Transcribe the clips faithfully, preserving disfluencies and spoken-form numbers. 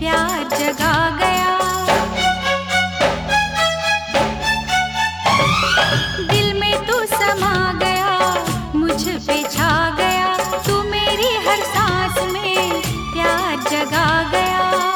प्यार जगा गया। दिल में तू समा गया, मुझ पे छा गया, तू मेरी हर सांस में प्यार जगा गया।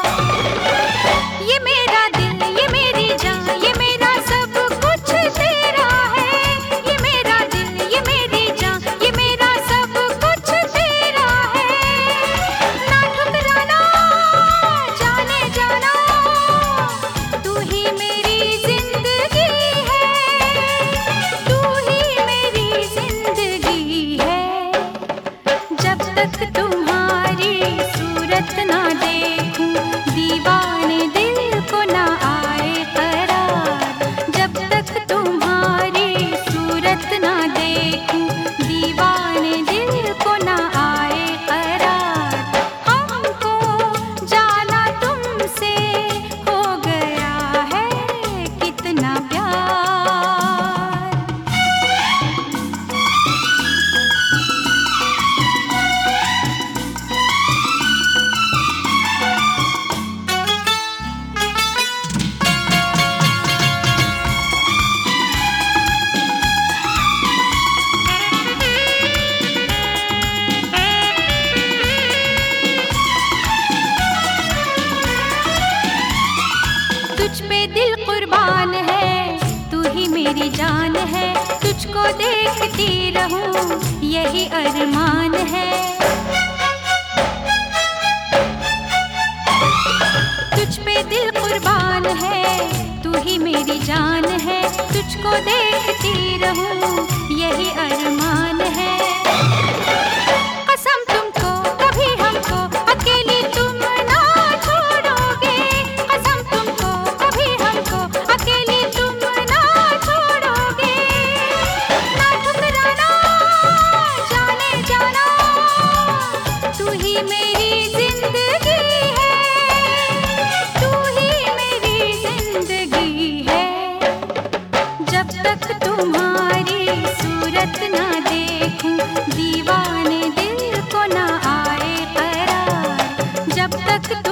ये मेरा दिल, ये मेरी जान, ये मेरा सब कुछ तेरा है। ये मेरा दिल, ये मेरी जान, ये मेरा सब कुछ तेरा है। ना ठुकराना, जाने जाना, तू ही मेरी जिंदगी है, तू ही मेरी जिंदगी है। जब तक तुम्हारी सूरत ना देखूं, दीवाने दिल को ना आए करार। जब तक तुम्हारी सूरत ना देखूं, दीवाने दिल को ना आए करार। हमको जाना तुमसे हो गया है कितना प्यार। तुझ पे दिल कुर्बान है, तू ही मेरी जान है। तुझको देखती रहूं यही अरमान है। तुझ पे दिल कुर्बान है, तू ही मेरी जान है। तुझको देखती रहूं यही अरमान है। कसम तुमको कभी हमको अकेली तुम ना छोड़ोगे। कसम तुमको कभी हमको अकेली तुम ना छोड़ोगे। ना ठुकराना, जाने जाना, तू ही मेरी जिंदगी है, तू ही मेरी जिंदगी है। जब तक तुम्हारी सूरत ना देखूं, दीवाने दिल को ना आए करार। जब तक